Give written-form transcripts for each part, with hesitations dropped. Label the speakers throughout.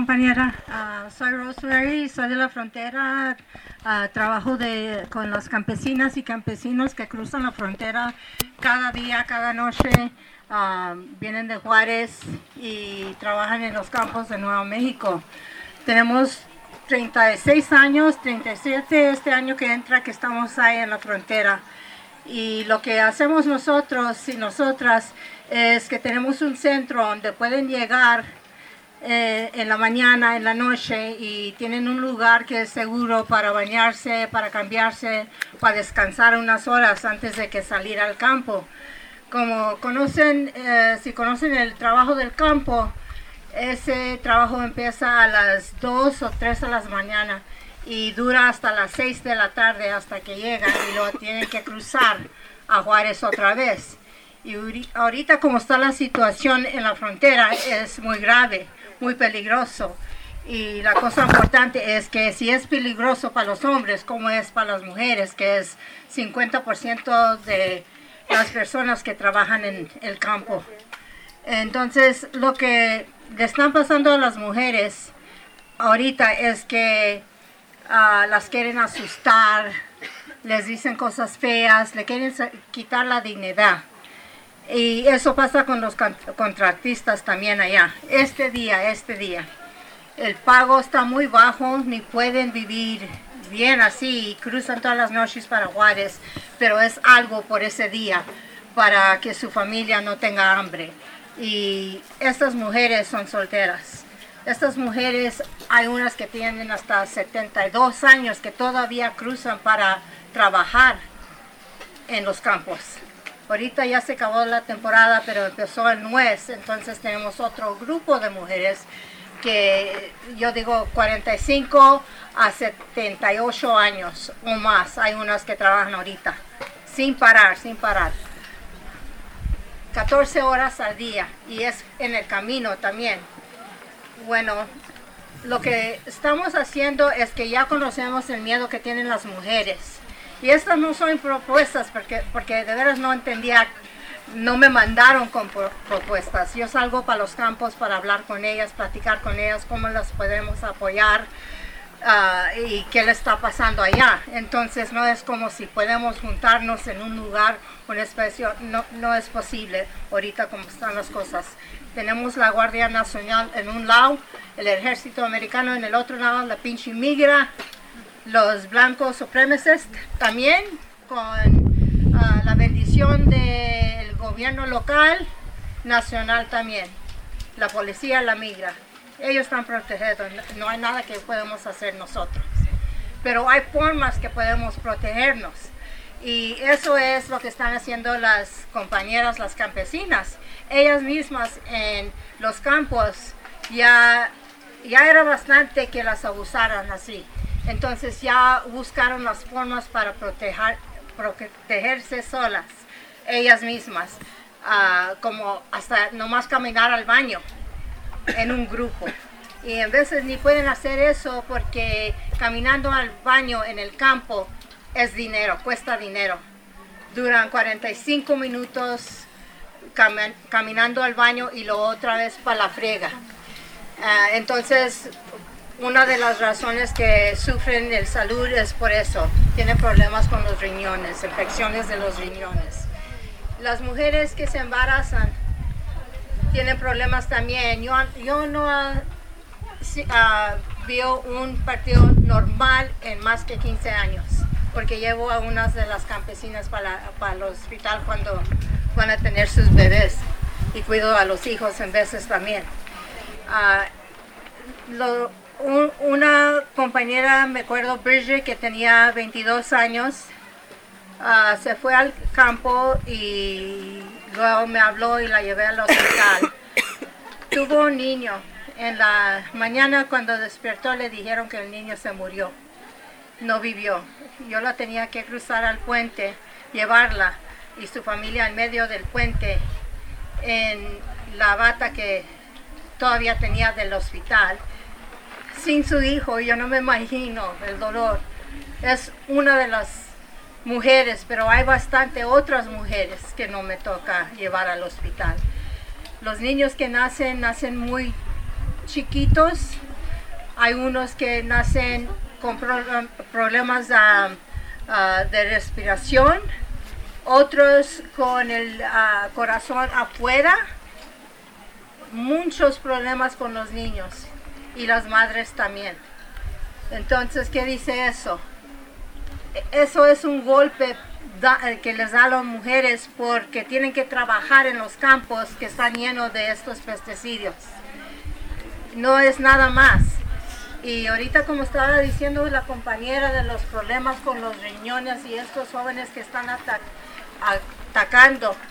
Speaker 1: compañera. Soy Rosemary, soy de la frontera. Trabajo con las campesinas y campesinos que cruzan la frontera cada día, cada noche. Vienen de Juárez y trabajan en los campos de Nuevo México. Tenemos 36 años, 37 este año que entra, que estamos ahí en la frontera. Y lo que hacemos nosotros y nosotras es que tenemos un centro donde pueden llegar en la mañana, en la noche, y tienen un lugar que es seguro para bañarse, para cambiarse, para descansar unas horas antes de que salir al campo. Como conocen, si conocen el trabajo del campo, ese trabajo empieza a las 2 o 3 de la mañana y dura hasta las 6 de la tarde hasta que llegan y lo tienen que cruzar a Juárez otra vez. Y ahorita como está la situación en la frontera es muy grave, muy peligroso. Y la cosa importante es que si es peligroso para los hombres, como es para las mujeres, que es 50% de las personas que trabajan en el campo. Entonces, lo que le están pasando a las mujeres ahorita es que las quieren asustar, les dicen cosas feas, le quieren quitar la dignidad. Y eso pasa con los contratistas también allá. Este día, el pago está muy bajo, ni pueden vivir bien así, y cruzan todas las noches para Juárez, pero es algo por ese día, para que su familia no tenga hambre. Y estas mujeres son solteras. Estas mujeres, hay unas que tienen hasta 72 años que todavía cruzan para trabajar en los campos. Ahorita ya se acabó la temporada, pero empezó el nuez, entonces tenemos otro grupo de mujeres que yo digo 45 a 78 años o más. Hay unas que trabajan ahorita, sin parar. 14 horas al día, y es en el camino también. Bueno, lo que estamos haciendo es que ya conocemos el miedo que tienen las mujeres. Y estas no son propuestas porque de veras no entendía, no me mandaron con propuestas. Yo salgo para los campos para hablar con ellas, platicar con ellas, cómo las podemos apoyar y qué le está pasando allá. Entonces no es como si podemos juntarnos en un lugar, una especie, no es posible ahorita como están las cosas. Tenemos la Guardia Nacional en un lado, el Ejército Americano en el otro lado, la pinche migra, los blancos supremacistas también, con la bendición del gobierno local, nacional también, la policía, la migra. Ellos están protegidos, no hay nada que podemos hacer nosotros. Pero hay formas que podemos protegernos. Y eso es lo que están haciendo las compañeras, las campesinas. Ellas mismas en los campos ya era bastante que las abusaran así. Entonces ya buscaron las formas para protegerse solas, ellas mismas, como hasta nomás caminar al baño en un grupo. Y en veces ni pueden hacer eso porque caminando al baño en el campo es dinero, cuesta dinero. Duran 45 minutos caminando al baño y luego otra vez para la friega. Entonces, una de las razones que sufren el salud es por eso. Tienen problemas con los riñones, infecciones de los riñones. Las mujeres que se embarazan tienen problemas también. Yo no veo un partido normal en más que 15 años, porque llevo a unas de las campesinas para el hospital cuando van a tener sus bebés, y cuido a los hijos en veces también. Una compañera, me acuerdo, Bridget, que tenía 22 años, se fue al campo y luego me habló y la llevé al hospital. Tuvo un niño. En la mañana cuando despertó le dijeron que el niño se murió. No vivió. Yo la tenía que cruzar al puente, llevarla y su familia en medio del puente en la bata que todavía tenía del hospital. Sin su hijo, yo no me imagino el dolor. Es una de las mujeres, pero hay bastante otras mujeres que no me toca llevar al hospital. Los niños que nacen muy chiquitos, Hay unos que nacen con problemas de respiración, otros con el corazón afuera, muchos problemas con los niños y las madres también. Entonces, ¿qué dice eso? Eso es un golpe que les da a las mujeres porque tienen que trabajar en los campos que están llenos de estos pesticidas. No es nada más. Y ahorita, como estaba diciendo la compañera, de los problemas con los riñones y estos jóvenes que están atacando.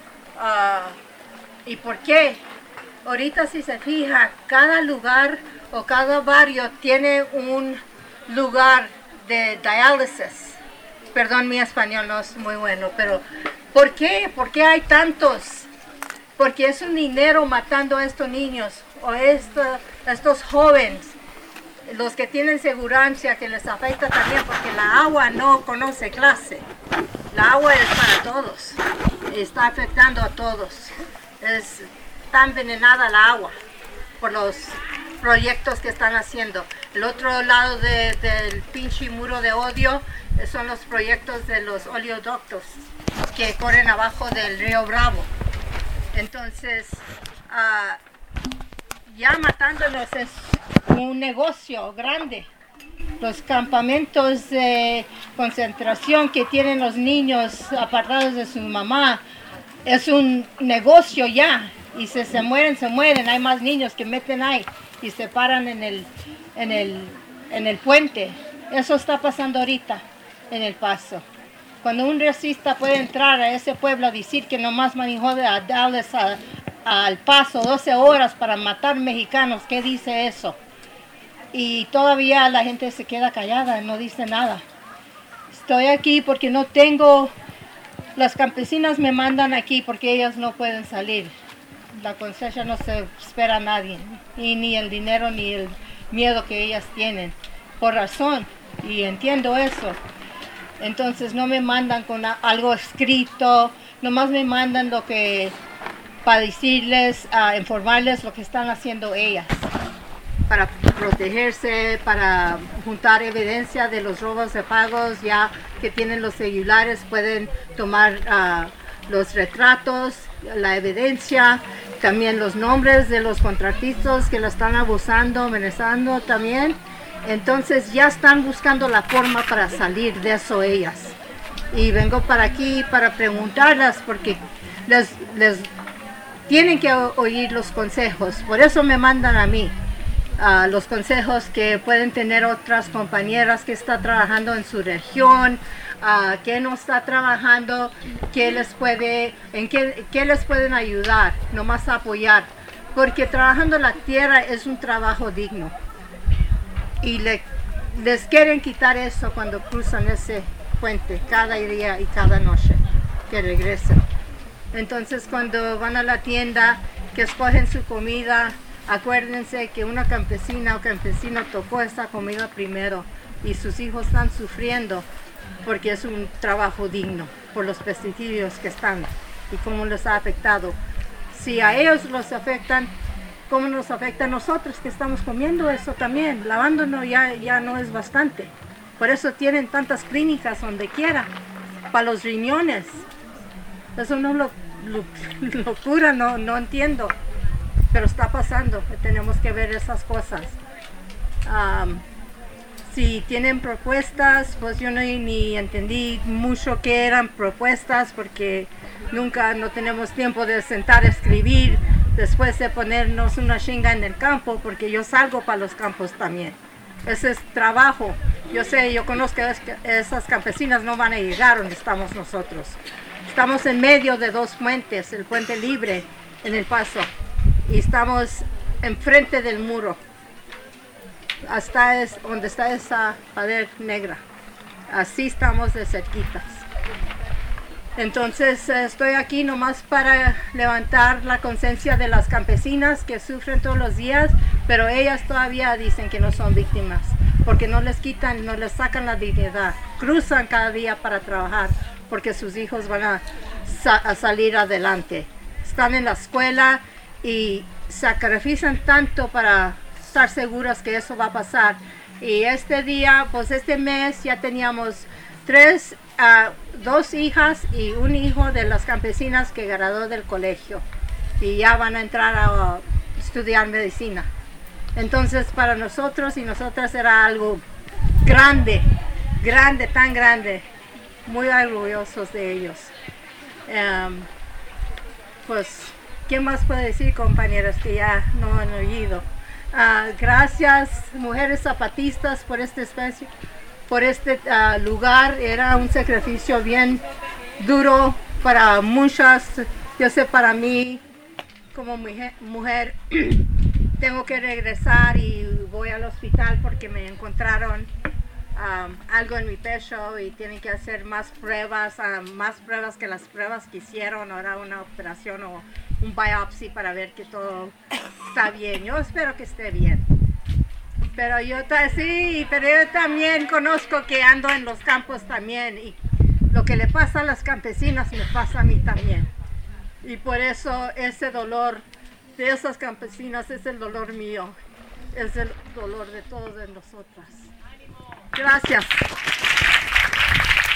Speaker 1: ¿Y por qué? Ahorita, si se fija, cada lugar o cada barrio tiene un lugar de diálisis. Perdón, mi español no es muy bueno, pero ¿por qué? ¿Por qué hay tantos? Porque es un dinero matando a estos niños o estos jóvenes, los que tienen seguridad, que les afecta también, porque la agua no conoce clase. La agua es para todos, está afectando a todos. Está envenenada la agua por los proyectos que están haciendo. El otro lado del pinche muro de odio son los proyectos de los oleoductos que corren abajo del río Bravo. Entonces, ya matándolos es un negocio grande. Los campamentos de concentración que tienen los niños apartados de su mamá es un negocio ya. Y si se mueren, se mueren. Hay más niños que meten ahí y se paran en el puente. Eso está pasando ahorita en El Paso. Cuando un racista puede entrar a ese pueblo a decir que nomás manejó de Dallas al Paso 12 horas para matar mexicanos, ¿qué dice eso? Y todavía la gente se queda callada, no dice nada. Estoy aquí porque no tengo... Las campesinas me mandan aquí porque ellas no pueden salir. La cosecha no se espera a nadie, y ni el dinero ni el miedo que ellas tienen, por razón, y entiendo eso. Entonces no me mandan con algo escrito, nomás me mandan lo que, para decirles, informarles lo que están haciendo ellas, para protegerse, para juntar evidencia de los robos de pagos. Ya que tienen los celulares, pueden tomar los retratos, la evidencia, también los nombres de los contratistas que la están abusando, amenazando también. Entonces ya están buscando la forma para salir de eso ellas. Y vengo para aquí para preguntarlas porque les tienen que oír los consejos. Por eso me mandan a mí los consejos que pueden tener otras compañeras que están trabajando en su región, que no está trabajando, qué les pueden ayudar, nomás apoyar. Porque trabajando la tierra es un trabajo digno. Y les quieren quitar eso cuando cruzan ese puente cada día y cada noche que regresen. Entonces cuando van a la tienda, que escogen su comida, acuérdense que una campesina o campesino tocó esa comida primero y sus hijos están sufriendo porque es un trabajo digno por los pesticidas que están y cómo les ha afectado. Si a ellos los afectan, ¿cómo nos afecta a nosotros que estamos comiendo eso también? Lavándonos ya no es bastante. Por eso tienen tantas clínicas donde quiera, para los riñones. Eso no es locura, no entiendo. Pero está pasando, tenemos que ver esas cosas. Si tienen propuestas, pues yo ni entendí mucho qué eran propuestas porque no tenemos tiempo de sentar a escribir después de ponernos una chinga en el campo, porque yo salgo para los campos también. Ese es trabajo. Yo sé, yo conozco que esas campesinas no van a llegar donde estamos nosotros. Estamos en medio de dos puentes, el puente libre en El Paso, y estamos enfrente del muro. Hasta donde está esa pared negra. Así estamos de cerquitas. Entonces estoy aquí nomás para levantar la conciencia de las campesinas que sufren todos los días, pero ellas todavía dicen que no son víctimas, porque no les quitan, no les sacan la dignidad. Cruzan cada día para trabajar, porque sus hijos van a salir adelante. Están en la escuela y sacrifican tanto para estar seguros que eso va a pasar. Y este día, pues este mes ya teníamos 2 hijas y un hijo de las campesinas que graduó del colegio y ya van a entrar a estudiar medicina. Entonces para nosotros y nosotras era algo grande, tan grande, muy orgullosos de ellos. Pues, ¿qué más puedo decir, compañeras, que ya no han oído? Gracias, Mujeres Zapatistas, por este espacio, por este lugar. Era un sacrificio bien duro para muchas. Yo sé, para mí, como mujer, tengo que regresar y voy al hospital porque me encontraron algo en mi pecho y tienen que hacer más pruebas que las pruebas que hicieron. Ahora una operación o un biopsia para ver que todo está bien. Yo espero que esté bien. Pero yo también conozco que ando en los campos también y lo que le pasa a las campesinas me pasa a mí también. Y por eso ese dolor de esas campesinas es el dolor mío, es el dolor de todos de nosotras. Gracias.